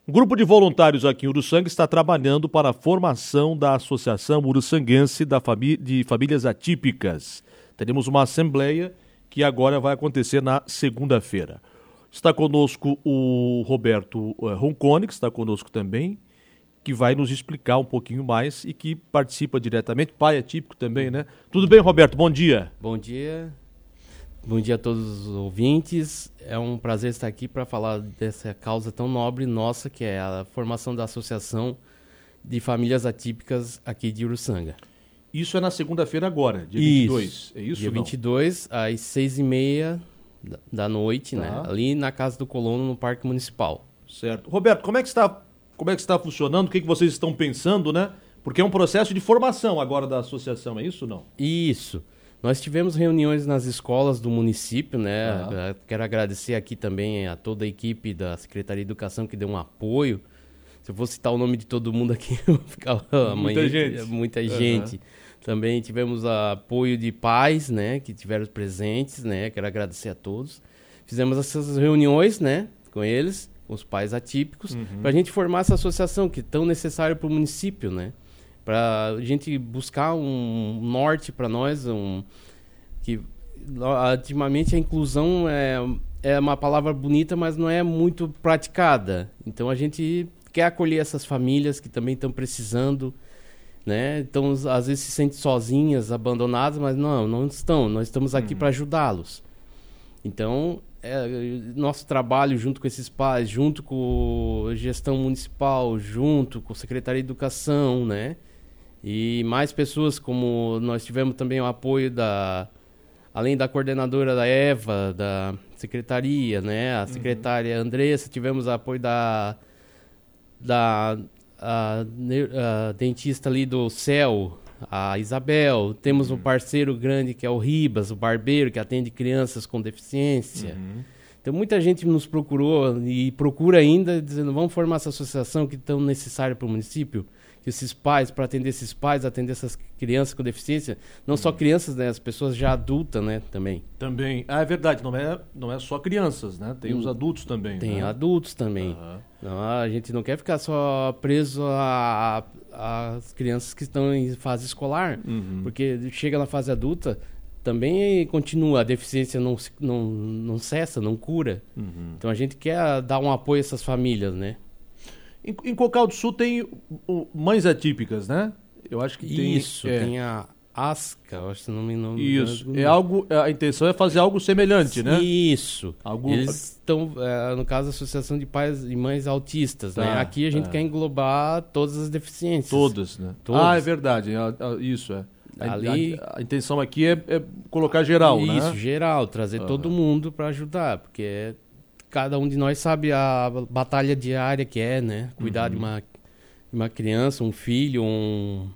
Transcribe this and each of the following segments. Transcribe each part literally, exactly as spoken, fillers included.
Um grupo de voluntários aqui em Uruçanga está trabalhando para a formação da Associação Uruçanguense da Famí- de Famílias Atípicas. Teremos uma assembleia que agora vai acontecer na segunda-feira. Está conosco o Roberto uh, Roncone, que está conosco também, que vai nos explicar um pouquinho mais e que participa diretamente, pai atípico também, né? Tudo bem, Roberto? Bom dia. Bom dia. Bom dia a todos os ouvintes. É um prazer estar aqui para falar dessa causa tão nobre nossa, que é a formação da Associação de Famílias Atípicas aqui de Uruçanga. Isso é na segunda-feira agora, dia vinte e dois. É isso? Dia não? vinte e dois, às seis e meia da- da noite, Tá. né? Ali na Casa do Colono, no Parque Municipal. Certo. Roberto, como é que está, como é que está funcionando? O que, que vocês estão pensando, né? Porque é um processo de formação agora da associação, é isso ou não? Isso. Nós tivemos reuniões nas escolas do município, né? Ah. Quero agradecer aqui também a toda a equipe da Secretaria de Educação que deu um apoio. Se eu for citar o nome de todo mundo aqui, eu vou ficar amanhã. Muita gente. Muita Aham. gente. Também tivemos apoio de pais, né? Que tiveram presentes, né? Quero agradecer a todos. Fizemos essas reuniões, né? Com eles, com os pais atípicos, Uhum. para a gente formar essa associação que é tão necessária para o município, né? Para a gente buscar um norte para nós, um, que ultimamente a inclusão é, é uma palavra bonita, mas não é muito praticada. Então a gente quer acolher essas famílias que também estão precisando, né? Então às vezes se sentem sozinhas, abandonadas, mas não, não estão. Nós estamos aqui Uhum. para ajudá-los. Então é, nosso trabalho junto com esses pais, junto com a gestão municipal, junto com a Secretaria de Educação, né? E mais pessoas, como nós tivemos também o apoio da, além da coordenadora da Eva, da secretaria, né, a secretária Andressa, tivemos o apoio da, da a, ne- a dentista ali do C E L, a Isabel, temos um parceiro grande que é o Ribas, o barbeiro, que atende crianças com deficiência. Uhum. Então muita gente nos procurou e procura ainda, dizendo, vamos formar essa associação que é tão necessária para o município, que esses pais, para atender esses pais, atender essas crianças com deficiência, não só crianças, né, as pessoas já adultas, né, também. Também. Ah, é verdade, não é, não é só crianças, né? Tem os Hum. adultos também. Tem né? adultos também. Aham. Não, a gente não quer ficar só preso a- a- às crianças que estão em fase escolar, Uhum. porque chega na fase adulta, também continua, a deficiência não, se- não, não cessa, não cura. Uhum. Então a gente quer dar um apoio a essas famílias, né? Em, em Cocal do Sul tem o- mães atípicas, né? Eu acho que tem. Isso, é, tem a ASCA, eu acho que não me não, Isso. não- É algo. A intenção é fazer algo semelhante, né? Isso. Algo- Eles estão, é, no caso, a Associação de Pais e Mães Autistas, né? Tá, Aqui a gente tá. quer englobar todas as deficiências. Todas, né? Todas. Ah, é verdade. a- a- Isso é. A, Ali- a- a intenção aqui é, é colocar geral, Isso, né? geral, trazer todo mundo para ajudar, porque é- cada um de nós sabe a batalha diária que é, né? Cuidar de, uma, de uma criança, um filho, um,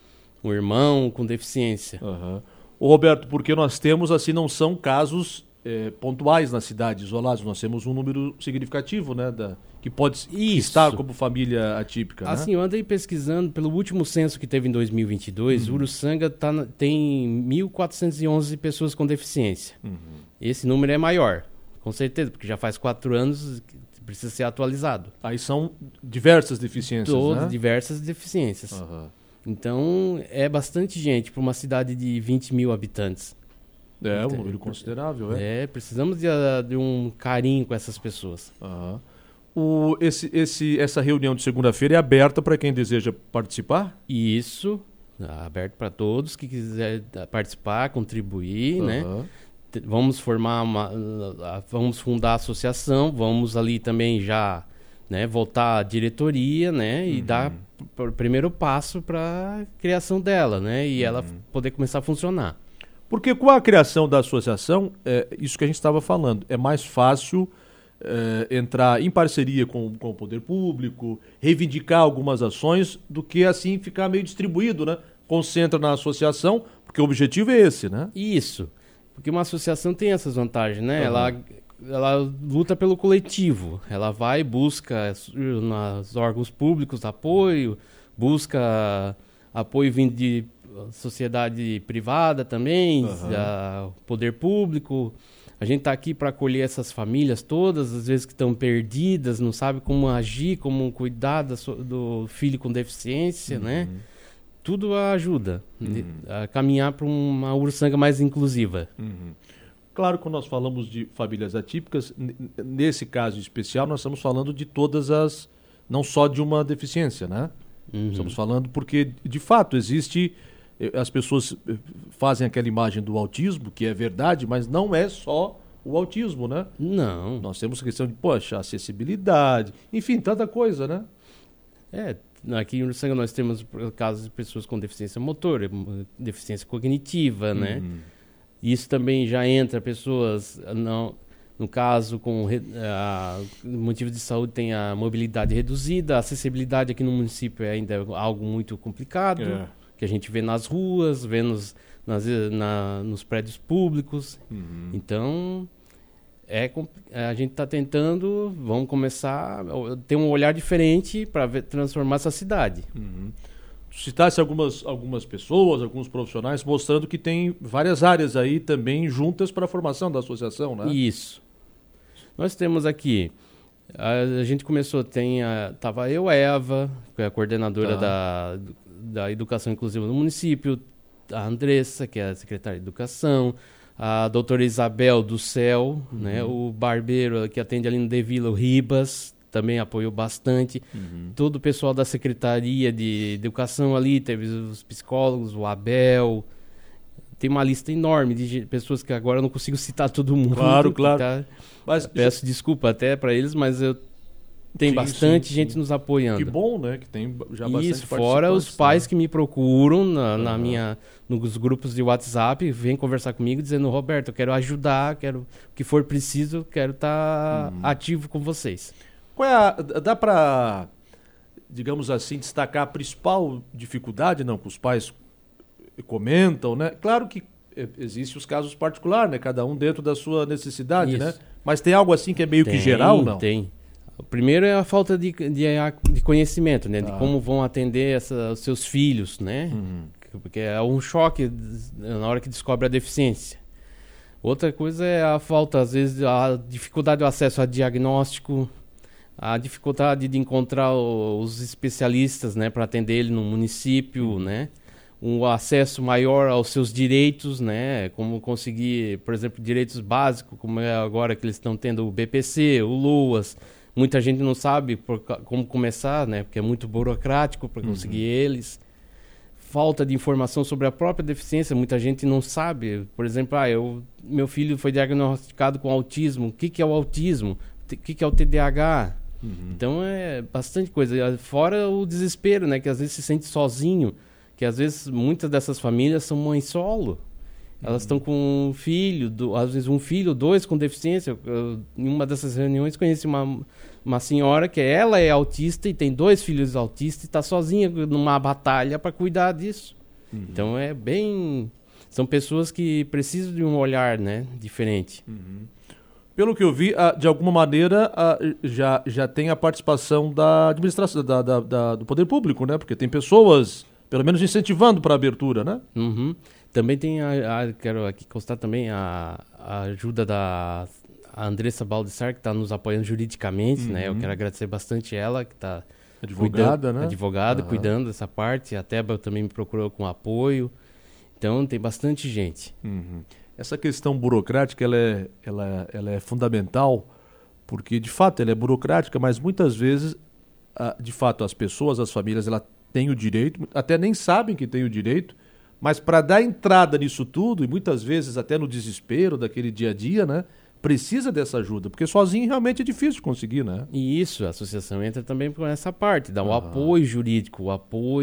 um irmão com deficiência. Aham. Ô, Roberto, porque nós temos, assim, não são casos é, pontuais na cidade, isolados. Nós temos um número significativo, né? Da, que pode Isso. estar como família atípica, né? Assim, eu andei pesquisando, pelo último censo que teve em dois mil e vinte e dois, Uhum. Uruçanga tá na- tem mil quatrocentas e onze pessoas com deficiência. Uhum. Esse número é maior, com certeza, porque já faz quatro anos que precisa ser atualizado. Aí são diversas deficiências, Todas, né? diversas deficiências. Aham. Então, é bastante gente para uma cidade de vinte mil habitantes. É, um número considerável, é. É, precisamos de, ah, de um carinho com essas pessoas. Aham. O, esse, esse, essa reunião de segunda-feira é aberta para quem deseja participar? E isso, ah, aberto para todos que quiser ah, participar, contribuir, né? Aham. T- Vamos formar uma, ah, vamos fundar a associação, vamos ali também já, né, voltar à diretoria, né, e Uhum. dar p- o primeiro passo para a criação dela, né, e ela f- poder começar a funcionar. Porque com a criação da associação, é, isso que a gente estava falando, é mais fácil é, entrar em parceria com, com o poder público, reivindicar algumas ações, do que assim ficar meio distribuído, né? Concentra na associação, porque o objetivo é esse, né? Isso, porque uma associação tem essas vantagens, né, Uhum. ela, ela luta pelo coletivo, ela vai e busca nos órgãos públicos apoio, busca apoio vindo de sociedade privada também, Aham. da- poder público, A gente está aqui para acolher essas famílias todas, às vezes que estão perdidas, não sabe como agir, como cuidar da so, do filho com deficiência, uhum. né? Tudo ajuda uhum. a caminhar para uma Uruçanga mais inclusiva. Uhum. Claro que quando nós falamos de famílias atípicas, nesse caso especial, nós estamos falando de todas as, não só de uma deficiência, né? Uhum. Estamos falando porque, de fato, existe, as pessoas fazem aquela imagem do autismo, que é verdade, mas não é só o autismo, né? Não. Nós temos a questão de, poxa, acessibilidade, enfim, tanta coisa, né? É, aqui em Uruçanga nós temos casos de pessoas com deficiência motora, deficiência cognitiva, uhum. né? Isso também já entra pessoas, não, no caso, com a, motivo de saúde, tem a mobilidade reduzida, a acessibilidade aqui no município é ainda algo muito complicado, é. que a gente vê nas ruas, vê nos, nas, na, nos prédios públicos. Uhum. Então, é, a gente está tentando, vamos começar a ter um olhar diferente para transformar essa cidade. Uhum. Citasse algumas, algumas pessoas, alguns profissionais, mostrando que tem várias áreas aí também juntas para a formação da associação, né? Isso. Nós temos aqui, a, a gente começou, tem a, tava eu, a Eva, que é a coordenadora tá. da, da Educação Inclusiva do município, a Andressa, que é a secretária de Educação, a doutora Isabel do Céu, uhum. né? O barbeiro que atende ali no De Vila, o Ribas, também apoiou bastante. Uhum. Todo o pessoal da Secretaria de Educação ali, teve os psicólogos, o Abel. Tem uma lista enorme de pessoas que agora eu não consigo citar todo mundo. Claro, claro. Tá? Mas, peço desculpa até para eles, mas eu tem sim, bastante sim, gente sim. nos apoiando. Que bom, né? Que tem já bastante Isso, fora os pais né? que me procuram na, uhum. na minha, nos grupos de WhatsApp, vêm conversar comigo dizendo, Roberto, eu quero ajudar, quero o que for preciso, quero estar tá uhum. ativo com vocês. Qual é a, dá para, digamos assim, destacar a principal dificuldade, não, que os pais comentam, né? Claro que existem os casos particulares, né? Cada um dentro da sua necessidade, Isso. né? Mas tem algo assim que é meio tem, que geral, não? Tem. O primeiro é a falta de, de, de conhecimento, né? Ah. De como vão atender essa, os seus filhos, né? Uhum. Porque é um choque na hora que descobre a deficiência. Outra coisa é a falta, às vezes, a dificuldade do acesso a diagnóstico, a dificuldade de encontrar o, os especialistas, né, para atender ele no município, né, um acesso maior aos seus direitos, né, como conseguir, por exemplo, direitos básicos, como é agora que eles estão tendo o B P C, o LUAS. Muita gente não sabe por, como começar, né, porque é muito burocrático para conseguir uhum. eles. Falta de informação sobre a própria deficiência, muita gente não sabe. Por exemplo, ah, eu, meu filho foi diagnosticado com autismo. O que, que é o autismo? O que, que é o T D A H? Uhum. Então é bastante coisa. Fora o desespero, né? Que às vezes se sente sozinho. Que às vezes muitas dessas famílias são mães solo. Elas estão uhum. com um filho, do, às vezes um filho, dois com deficiência. Eu, eu, em uma dessas reuniões conheci uma, uma senhora que ela é autista e tem dois filhos autistas e está sozinha numa batalha para cuidar disso. Uhum. Então é bem... São pessoas que precisam de um olhar, né, diferente. Uhum. Pelo que eu vi, de alguma maneira, já, já tem a participação da administração, da, da, da, do poder público, né? Porque tem pessoas, pelo menos, incentivando para a abertura, né? Uhum. Também tem, a, a, quero aqui constar também a, a ajuda da a Andressa Baldessar, que está nos apoiando juridicamente, uhum. né? Eu quero agradecer bastante ela, que está advogada, cuidando, né? Advogada, uhum. cuidando dessa parte. A Teba também me procurou com apoio. Então, tem bastante gente. Uhum. Essa questão burocrática, ela é, ela, ela é fundamental, porque, de fato, ela é burocrática, mas muitas vezes, de fato, as pessoas, as famílias, elas têm o direito, até nem sabem que têm o direito, mas para dar entrada nisso tudo, e muitas vezes até no desespero daquele dia a dia, né, precisa dessa ajuda, porque sozinho realmente é difícil conseguir, né? E isso, a associação entra também por essa parte, dá o ah. apoio jurídico, o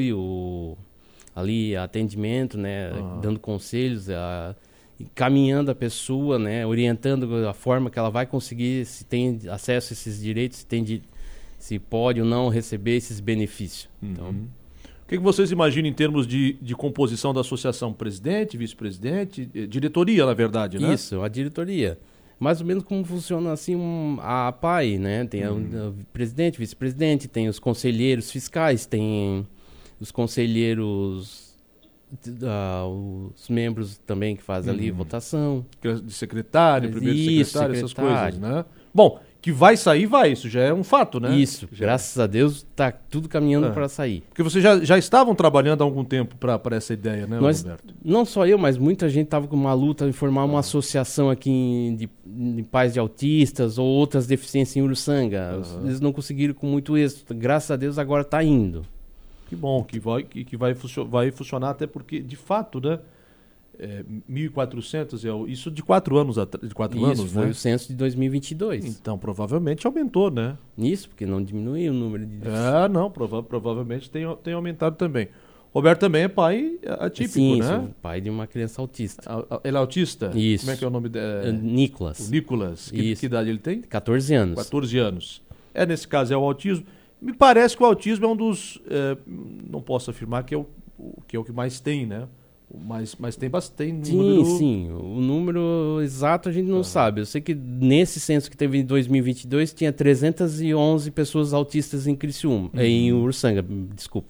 apoio ali, atendimento, né, ah. dando conselhos, a... encaminhando a pessoa, né, orientando a forma que ela vai conseguir, se tem acesso a esses direitos, se, tem de, se pode ou não receber esses benefícios. Uhum. Então, o que, que vocês imaginam em termos de, de composição da associação? Presidente, vice-presidente, diretoria, na verdade, né? Isso, a diretoria. Mais ou menos como funciona assim um, a P A I, né? Tem uhum. o presidente, vice-presidente, tem os conselheiros fiscais, tem os conselheiros uh, os membros também que fazem ali Uhum. votação. De secretário, primeiro Isso, secretário, essas secretário. coisas, né? Bom, que vai sair, vai. Isso já é um fato, né? Isso, Já. graças a Deus tá tudo caminhando É. para sair. Porque vocês já, já estavam trabalhando há algum tempo para essa ideia, né, Nós, Roberto? não só eu, mas muita gente estava com uma luta em formar uma associação aqui em- de, de pais de autistas ou outras deficiências em Uruçanga. Aham. Eles não conseguiram com muito êxito. Graças a Deus agora está indo. Que bom, que vai, que, que vai, funcio- vai funcionar, até porque, de fato, né? É, mil e quatrocentos, é o- isso de quatro anos, atra- de quatro Isso anos, foi né? o censo de dois mil e vinte e dois. Então, provavelmente aumentou, né? Isso, porque não diminuiu o número de deficientes. Ah, não, prova- provavelmente tem, tem aumentado também. Roberto também é pai atípico, Sim, né? sou pai de uma criança autista. A- a- Ele é autista? Isso. Como é que é o nome dele? Uh, Nicolas, O Nicolas. Que, Isso. que idade ele tem? catorze anos. quatorze anos. É, nesse caso, é o autismo. Me parece que o autismo é um dos... é, não posso afirmar que é o, o- que é o que mais tem, né? Mas, mas tem bastante Sim, número... sim. O número exato a gente não Aham. sabe. Eu sei que nesse censo que teve em dois mil e vinte e dois tinha trezentas e onze pessoas autistas em Criciúma, Uhum. em Uruçanga, desculpa.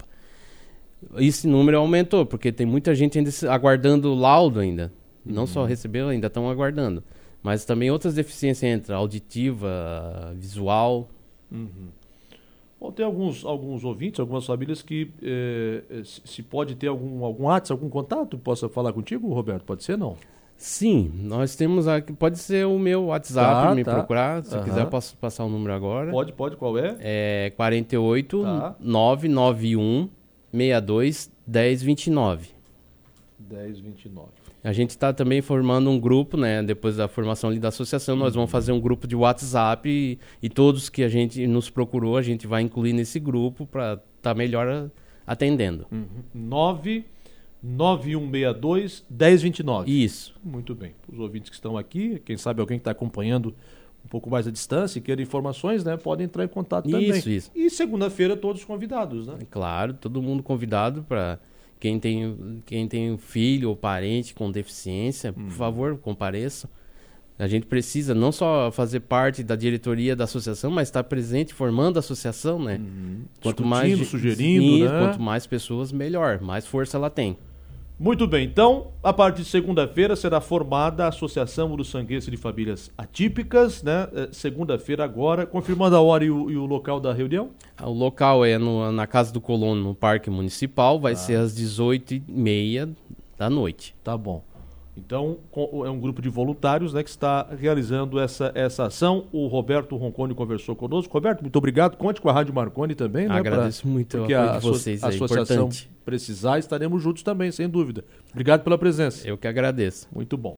Esse número aumentou, porque tem muita gente ainda se- aguardando o laudo ainda. Não Uhum. só recebeu, ainda estão aguardando. Mas também outras deficiências entram, auditiva, visual. Uhum. Bom, tem alguns, alguns ouvintes, algumas famílias que eh, eh, se, se pode ter algum, algum WhatsApp, algum contato, possa falar contigo, Roberto? Pode ser, não? Sim, nós temos aqui, pode ser o meu WhatsApp, Tá, me tá. procurar. Se Aham. quiser, eu posso passar o número agora. Pode, pode, qual é? É quarenta e oito, Tá. novecentos e noventa e um, sessenta e dois, dez, vinte e nove. dez vinte e nove. A gente está também formando um grupo, né? Depois da formação ali da associação, nós vamos fazer um grupo de WhatsApp e, e todos que a gente nos procurou, a gente vai incluir nesse grupo para estar tá melhor a- atendendo. Uhum. nove nove um seis dois, dez vinte e nove. Isso. Muito bem. Os ouvintes que estão aqui, quem sabe alguém que está acompanhando um pouco mais à distância e queira informações, né? Pode entrar em contato também. Isso, isso. E segunda-feira todos convidados, né? Claro, todo mundo convidado para quem tem quem tem um filho ou parente com deficiência, por favor, compareça. A gente precisa não só fazer parte da diretoria da associação, mas estar presente formando a associação, né? Uhum. Quanto Discutindo, mais ge- sugerindo, Isso, né? quanto mais pessoas, melhor, mais força ela tem. Muito bem, então, a partir de segunda-feira será formada a Associação Uruçanguense de Famílias Atípicas, né? Eh, Segunda-feira agora, confirmando a hora e o, e o local da reunião? O local é no- na Casa do Colono, no Parque Municipal, vai Ah. ser às dezoito e meia da noite. Tá bom. Então, co- é um grupo de voluntários, né, que está realizando essa, essa ação. O Roberto Roncone conversou conosco. Roberto, muito obrigado. Conte com a Rádio Marconi também, né? Agradeço pra- muito o porque apoio a, de vocês, a é associação importante. precisar, estaremos juntos também, sem dúvida. Obrigado pela presença. Eu que agradeço. Muito bom.